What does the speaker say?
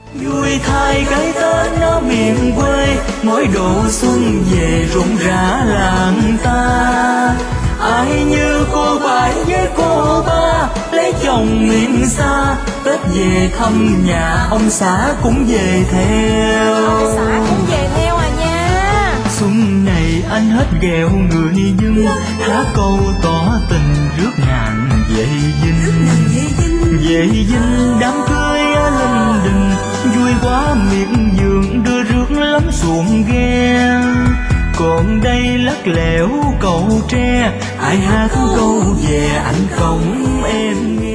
Vui thay cái Tết ở miền quê, mỗi độ xuân về rộn rã làng ta. Ai như cô bảy với cô ba, lấy chồng miền xa, Tết về thăm nhà, ông xã cũng về theo. Ông xã cũng về theo à nha. Xuân này anh hết ghẹo người dân, hát câu tỏ tình rước ngàn về dinh. Về dinh đám cưới ở linh đình, vui quá miệt vườn đưa rước lắm xuồng ghe. Còn đây lắc lẻo cầu tre, ai hát câu về anh không em nghe.